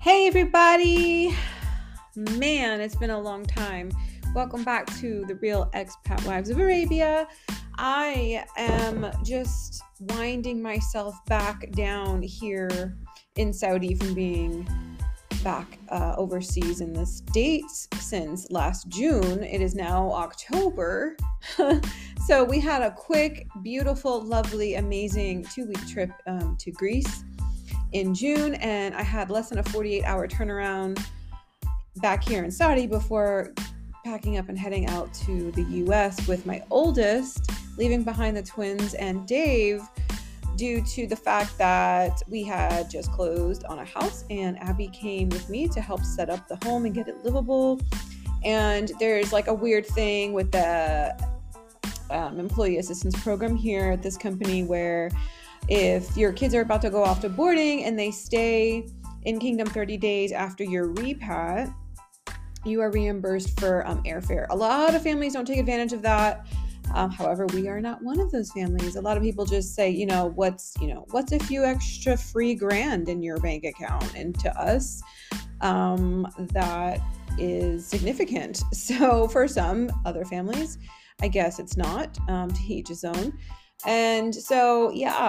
Hey everybody! Man, it's been a long time. Welcome back to the Real Expat Wives of Arabia. I am just winding myself back down here in Saudi from being back overseas in the States since last June. It is now October. So we had a quick, beautiful, lovely, amazing 2-week trip to Greece in June, and I had less than a 48-hour turnaround back here in Saudi before packing up and heading out to the US with my oldest, leaving behind the twins and Dave due to the fact that we had just closed on a house and Abby came with me to help set up the home and get it livable. And there's like a weird thing with the employee assistance program here at this company where if your kids are about to go off to boarding and they stay in Kingdom 30 days after your repat, you are reimbursed for airfare. A lot of families don't take advantage of that. However, we are not one of those families. A lot of people just say, what's a few extra free grand in your bank account? And to us, that is significant. So for some other families, I guess it's not, to each his own. And so,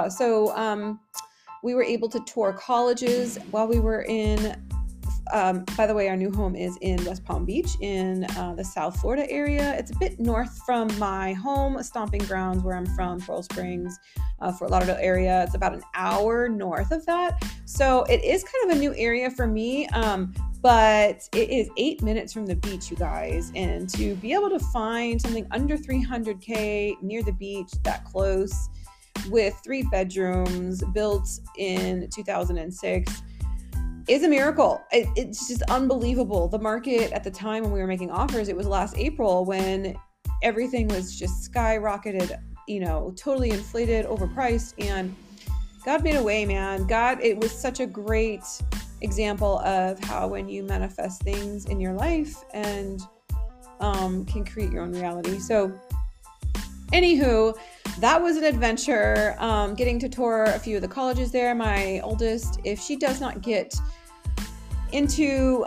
we were able to tour colleges while we were in, by the way, our new home is in West Palm Beach in the South Florida area. It's a bit north from my home stomping grounds where I'm from, Coral Springs, Fort Lauderdale area. It's about an hour north of that. So it is kind of a new area for me. But it is 8 minutes from the beach, you guys, and to be able to find something under $300K near the beach that close with 3 bedrooms built in 2006 is a miracle. It's just unbelievable. The market at the time when we were making offers, it was last April when everything was just skyrocketed, totally inflated, overpriced, and God made a way, man. It was such a great example of how when you manifest things in your life and can create your own reality. So anywho, that was an adventure, getting to tour a few of the colleges there. My oldest, if she does not get into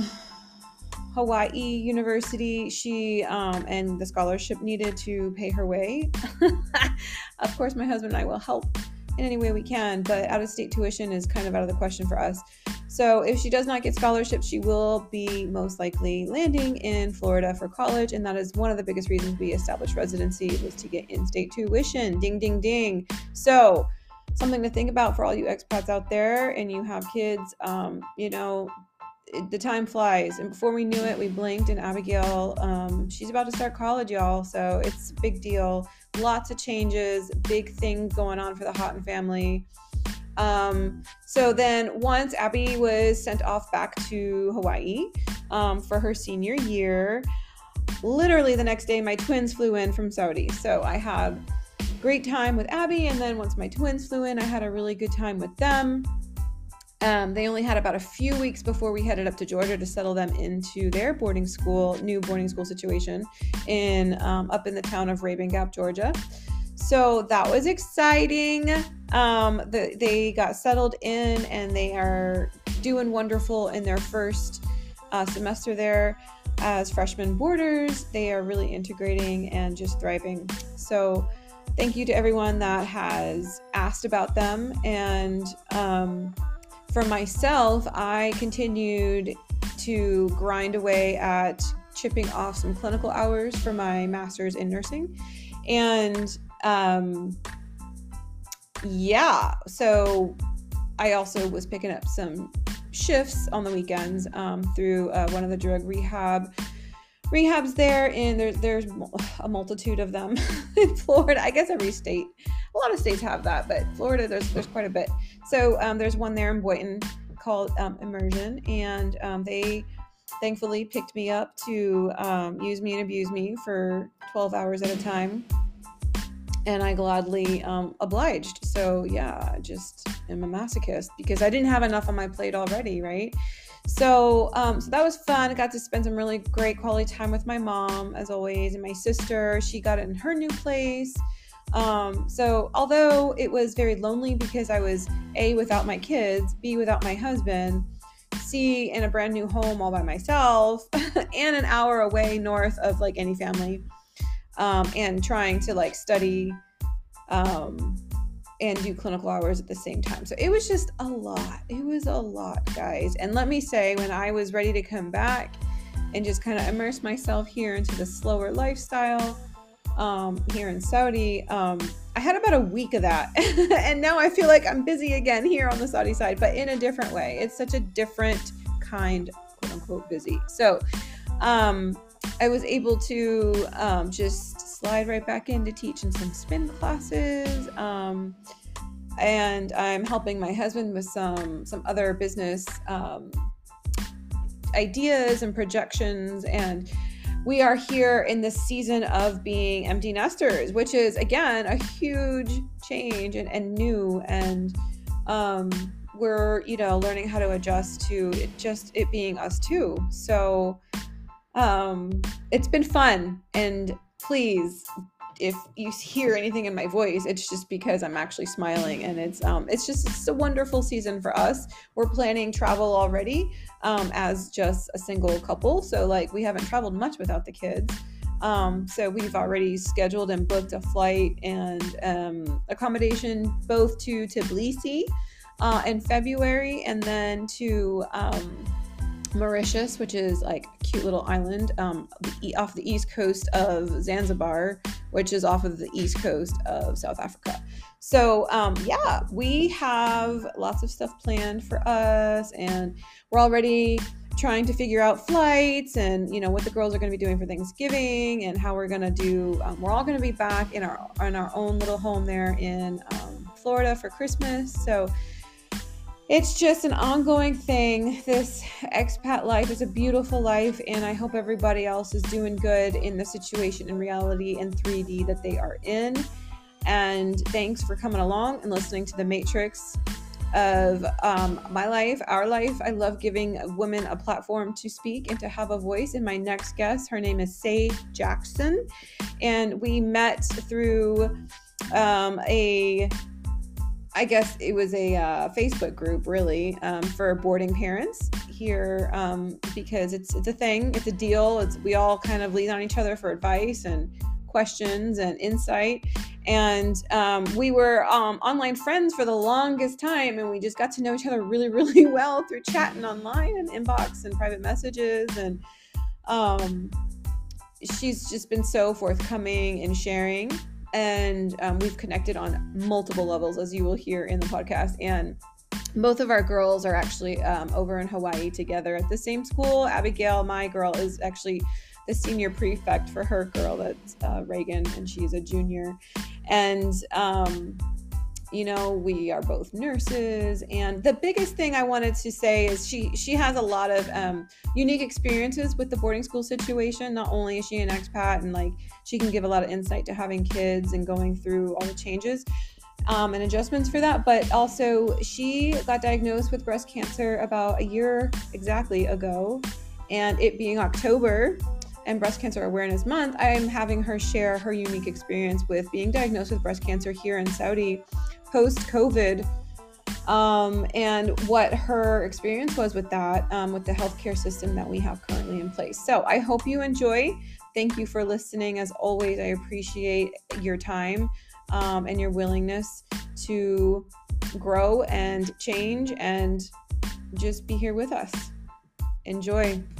Hawaii University, she and the scholarship needed to pay her way. Of course, my husband and I will help in any way we can, but out-of-state tuition is kind of out of the question for us. So if she does not get scholarships, she will be most likely landing in Florida for college, and that is one of the biggest reasons we established residency, was to get in-state tuition. Ding, ding, ding. So something to think about for all you expats out there and you have kids. The time flies, and before we knew it, we blinked, and Abigail, she's about to start college, y'all. So it's a big deal. Lots of changes, big things going on for the Houghton family. So then once Abby was sent off back to Hawaii for her senior year, literally the next day my twins flew in from Saudi. So I had great time with Abby, and then once my twins flew in, I had a really good time with them. They only had about a few weeks before we headed up to Georgia to settle them into their new boarding school situation up in the town of Rabun Gap, Georgia. So that was exciting. They got settled in and they are doing wonderful in their first semester there as freshman boarders. They are really integrating and just thriving. So thank you to everyone that has asked about them. And for myself, I continued to grind away at chipping off some clinical hours for my master's in nursing. And so I also was picking up some shifts on the weekends through one of the drug rehabs there, and there's a multitude of them in Florida. I guess every state, a lot of states have that, but Florida there's quite a bit. So there's one there in Boynton called Immersion, and they thankfully picked me up to use me and abuse me for 12 hours at a time. And I gladly obliged. So yeah, I just am a masochist because I didn't have enough on my plate already, right? So that was fun. I got to spend some really great quality time with my mom, as always, and my sister. She got in her new place. So although it was very lonely because I was A, without my kids, B, without my husband, see in a brand new home all by myself and an hour away north of like any family, and trying to like study and do clinical hours at the same time. So it was just a lot. It was a lot, guys. And let me say, when I was ready to come back and just kind of immerse myself here into the slower lifestyle here in Saudi, I had about a week of that. And now I feel like I'm busy again here on the Saudi side, but in a different way. It's such a different kind, quote unquote, busy. So I was able to just slide right back into teaching some spin classes. And I'm helping my husband with some other business ideas and projections. And we are here in this season of being empty nesters, which is, again, a huge change and new. And we're, learning how to adjust to it being us too. So it's been fun. And please, if you hear anything in my voice, it's just because I'm actually smiling, and it's a wonderful season for us. We're planning travel already, as just a single couple. So like, we haven't traveled much without the kids. So we've already scheduled and booked a flight and accommodation both to Tbilisi in February, and then to Mauritius, which is like a cute little island off the east coast of Zanzibar, which is off of the east coast of South Africa. So we have lots of stuff planned for us, and we're already trying to figure out flights and what the girls are going to be doing for Thanksgiving, and how we're going to do. We're all going to be back in our own little home there in Florida for Christmas. So it's just an ongoing thing. This expat life is a beautiful life, and I hope everybody else is doing good in the situation in reality in 3D that they are in. And thanks for coming along and listening to the Matrix of my life, our life. I love giving women a platform to speak and to have a voice. And my next guest, her name is Say Jackson, and we met through I guess it was a Facebook group, really, for boarding parents here, because it's a thing, it's a deal. We all kind of lean on each other for advice and questions and insight. And we were online friends for the longest time, and we just got to know each other really, really well through chatting online and inbox and private messages. And she's just been so forthcoming in sharing. And we've connected on multiple levels, as you will hear in the podcast. And both of our girls are actually over in Hawaii together at the same school. Abigail, my girl, is actually the senior prefect for her girl. That's Reagan, and she's a junior. And we are both nurses. And the biggest thing I wanted to say is she has a lot of unique experiences with the boarding school situation. Not only is she an expat, and like, she can give a lot of insight to having kids and going through all the changes and adjustments for that, but also she got diagnosed with breast cancer about a year exactly ago. And it being October and Breast Cancer Awareness Month, I am having her share her unique experience with being diagnosed with breast cancer here in Saudi post-COVID, and what her experience was with that, with the healthcare system that we have currently in place. So I hope you enjoy. Thank you for listening. As always, I appreciate your time and your willingness to grow and change and just be here with us. Enjoy.